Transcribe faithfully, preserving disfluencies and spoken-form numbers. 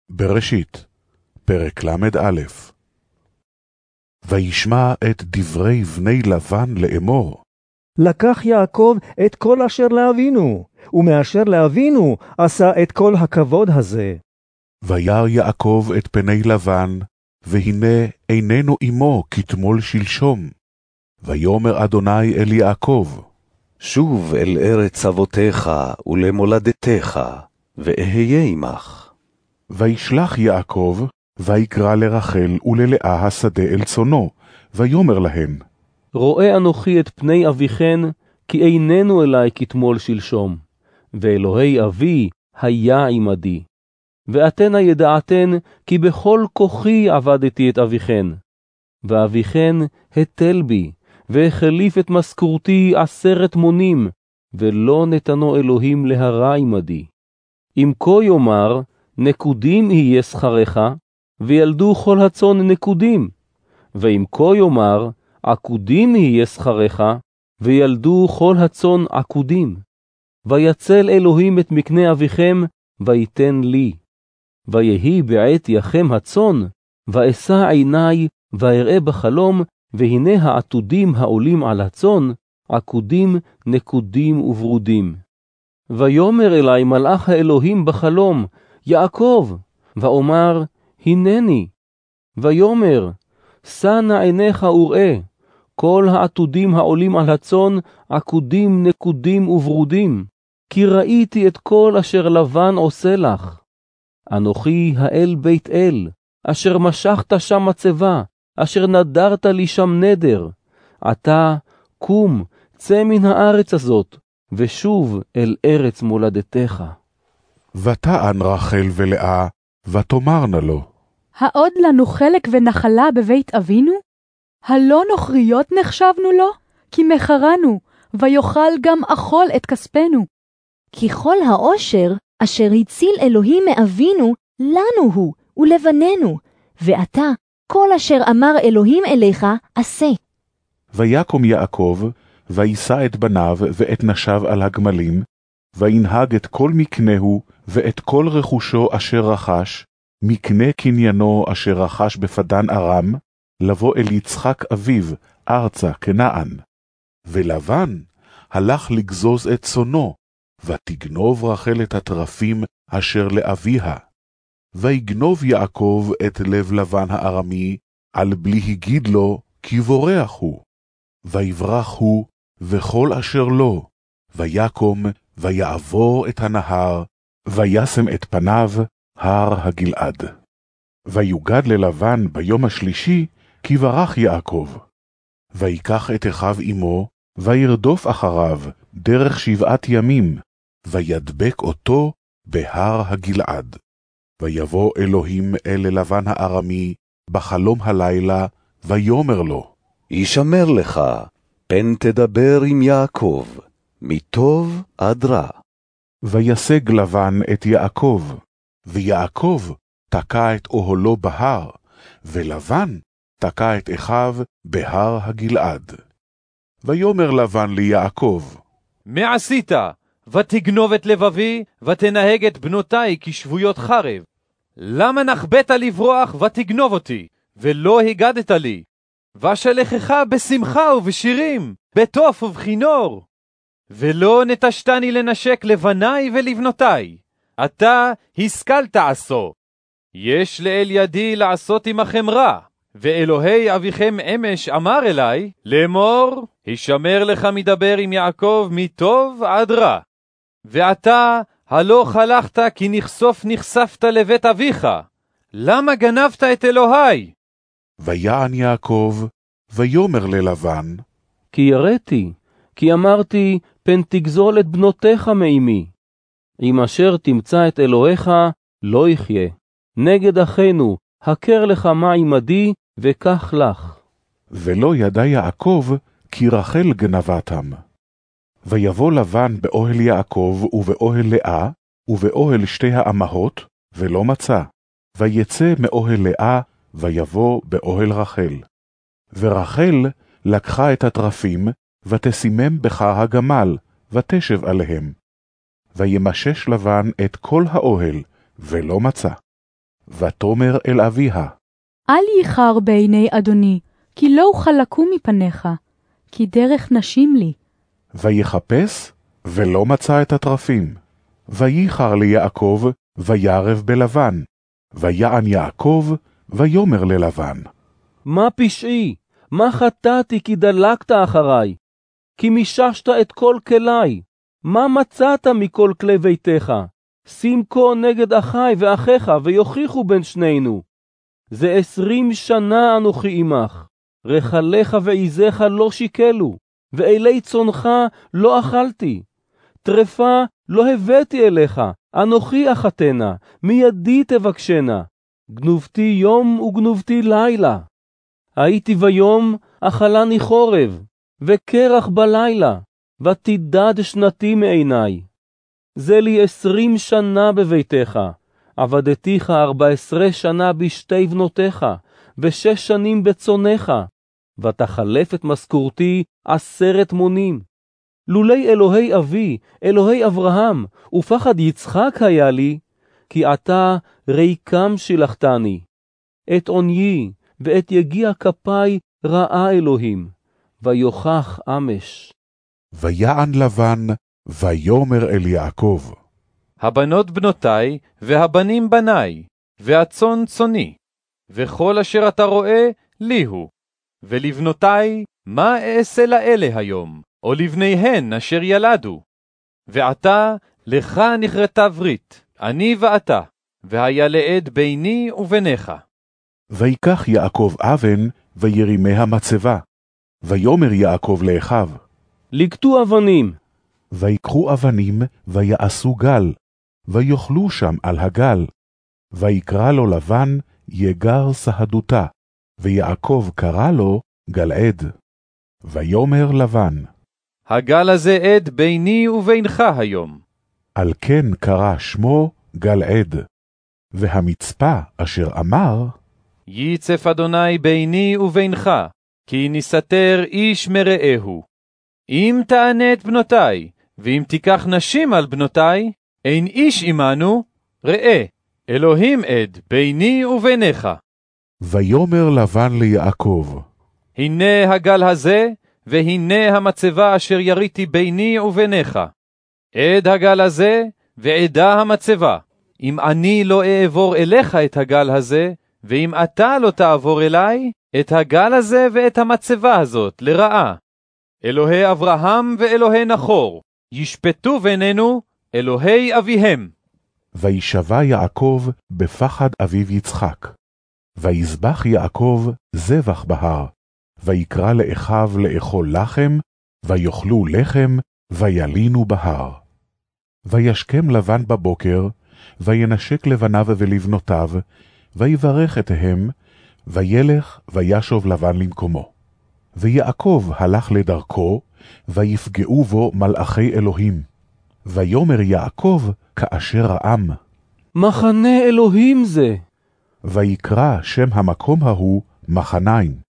בראשית, פרק למד א'. וישמע את דברי בני לבן לאמור. לקח יעקב את כל אשר לאבינו, ומאשר לאבינו עשה את כל הכבוד הזה. וירא יעקב את פני לבן, והנה איננו עמו כתמול שלשום. ויאמר אדוני אל יעקב, שוב אל ארץ אבותיך ולמולדתך, ואהיה עמך. וישלח יעקב, ויקרא לרחל וללאה השדה אל צונו, ויאמר להן, רואה אנוכי את פני אביכן, כי איננו אלי כתמול שלשום, ואלוהי אבי היה עמדי. ואתנה ידעתן, כי בכל כוחי עבדתי את אביכן. ואביכן התל בי, והחליף את משכורתי עשרת מונים, ולא נתנו אלוהים להרע עמדי. אם כה יאמר, נקודים יהיה שכרך, וילדו כל הצאן נקודים. ואם כה יאמר, עקודים יהיה שכרך, וילדו כל הצאן עקודים. ויצל אלוהים את מקנה אביכם, ויתן לי. ויהי בעת יחם הצאן, ואשא עיני, ואראה בחלום, והנה העתודים העולים על הצאן, עקודים, נקודים וברודים. ויאמר אלי מלאך האלוהים בחלום, יעקב, ואומר, הנני. ויאמר, שא נא עיניך וראה, כל העתודים העולים על הצאן, עקודים, נקודים וברודים, כי ראיתי את כל אשר לבן עושה לך. אנוכי האל בית אל, אשר משכת שם מצבה, אשר נדרת לי שם נדר. אתה, קום, צא מן הארץ הזאת, ושוב אל ארץ מולדתך. ותען רחל ולאה, ותאמרנה לו, העוד לנו חלק ונחלה בבית אבינו? הלא נוכריות נחשבנו לו? כי מחרנו, ויאכל גם אכול את כספנו. כי כל העושר אשר הציל אלוהים מאבינו, לנו הוא ולבננו, ואתה, כל אשר אמר אלוהים אליך, עשה. ויקום יעקב, וישא את בניו ואת נשיו על הגמלים, וינהג את כל מקנהו ואת כל רכושו אשר רכש, מקנה קניינו אשר רכש בפדן ארם, לבוא אל יצחק אביו, ארצה כנען. ולבן הלך לגזוז את צונו, ותגנוב רחל את הטרפים אשר לאביה. ויגנוב יעקב את לב לבן הארמי, על בלי הגיד לו, כי בורח הוא. ויברח הוא, וכל אשר לו, ויקום, ויעבור את הנהר, וישם את פניו, הר הגלעד. ויוגד ללבן ביום השלישי, כי ברח יעקב. ויקח את אחיו עמו, וירדוף אחריו, דרך שבעת ימים, וידבק אותו בהר הגלעד. ויבוא אלוהים אל לבן הארמי, בחלום הלילה, ויאמר לו, ישמר לך, פן תדבר עם יעקב, מטוב עד רע. וישג לבן את יעקב, ויעקב תקע את אוהלו בהר, ולבן תקע את אחיו בהר הגלעד. ויאמר לבן ליעקב, מה עשית? ותגנוב את לבבי, ותנהג את בנותי כשבויות חרב. למה נחבאת לברוח ותגנוב אותי, ולא הגדת לי? ושלחך בשמחה ובשירים, בתוף ובכינור. ולא נטשתני לנשק לבני ולבנותי. אתה השכלת עשו. יש לאל ידי לעשות עמכם רע, ואלוהי אביכם אמש אמר אלי, לאמור, הישמר לך מדבר עם יעקב מטוב עד רע. ואתה הלא חלכת כי נחשוף נחשפת לבית אביך. למה גנבת את אלוהי? ויען יעקב, ויאמר ללבן, כי יראתי, כי אמרתי, פן תגזול את בנותיך מאימי. אם אשר תמצא את אלוהיך, לא יחיה. נגד אחינו, הכר לך מה עמדי, וכך לך. ולא ידע יעקב, כי רחל גנבתם. ויבוא לבן באוהל יעקב ובאוהל לאה, ובאוהל שתי האמהות, ולא מצא. ויצא מאוהל לאה, ויבוא באוהל רחל. ורחל לקחה את הטרפים, ותסימם בחר הגמל, ותשב עליהם. וימשש לבן את כל האוהל, ולא מצא. ותאמר אל אביה, אל ייחר בעיני אדוני, כי לא חלקו מפניך, כי דרך נשים לי. ויחפש, ולא מצא את הטרפים. וייחר ליעקב, וירב בלבן. ויען יעקב, ויאמר ללבן, מה פשעי? מה חטאתי כי דלקת אחריי? כי מיששת את כל כלי. מה מצאת מכל כלי ביתך? שים כה נגד אחי ואחיך, ויוכיחו בין שנינו. זה עשרים שנה אנוכי עמך. רחליך ועיזיך לא שיקלו, ואלי צונך לא אכלתי. טרפה לא הבאתי אליך, אנוכי אחתנה, מידי תבקשנה. גנובתי יום וגנובתי לילה. הייתי ביום, אכלני חורב, וקרח בלילה, ותידד שנתי מעיניי. זה לי עשרים שנה בביתך, עבדתיך ארבע עשרה שנה בשתי בנותיך, ושש שנים בצונך, ותחלף את משכורתי עשרת מונים. לולי אלוהי אבי, אלוהי אברהם, ופחד יצחק היה לי, כי אתה ריקם שילחתני. את עוניי ואת יגיע כפיי ראה אלוהים, ויוכח אמש. ויען לבן, ויאמר אל יעקב, הבנות בנותיי, והבנים בניי, והצאן צאני, וכל אשר אתה רואה, לי הוא. ולבנותיי, מה אעשה לאלה היום, או לבניהן אשר ילדו? ועתה, לך נכרתה ברית, אני ואתה, והיה לעד ביני וביניך. ויקח יעקב אבן, וירימי המצבה. ויאמר יעקב לאחיו, לקטו אבנים. ויקחו אבנים, ויעשו גל, ויאכלו שם על הגל. ויקרא לו לבן, יגר סהדותה, ויעקב קרא לו גלעד. ויאמר לבן, הגל הזה עד ביני ובינך היום. על כן קרא שמו גלעד. והמצפה אשר אמר, ייצף אדוני ביני ובינך, כי נסתר איש מרעהו. אם תענה את בנותיי, ואם תיקח נשים על בנותיי, אין איש עמנו, ראה, אלוהים עד ביני וביניך. ויאמר לבן ליעקב, הנה הגל הזה, והנה המצבה אשר יריתי ביני וביניך. עד הגל הזה, ועדה המצבה. אם אני לא אעבור אליך את הגל הזה, ואם אתה לא תעבור אליי, את הגל הזה ואת המצבה הזאת לרעה. אלוהי אברהם ואלוהי נחור, ישפטו בינינו אלוהי אביהם. וישבע יעקב בפחד אביו יצחק. ויזבח יעקב זבח בהר, ויקרא לאחיו לאכול לחם, ויאכלו לחם, וילינו בהר. וישכם לבן בבוקר, וינשק לבניו ולבנותיו, ויברך אתהם, וילך וישוב לבן למקומו. ויעקב הלך לדרכו, ויפגעו בו מלאכי אלוהים. ויאמר יעקב כאשר העם, מחנה אלוהים זה. ויקרא שם המקום ההוא מחניים.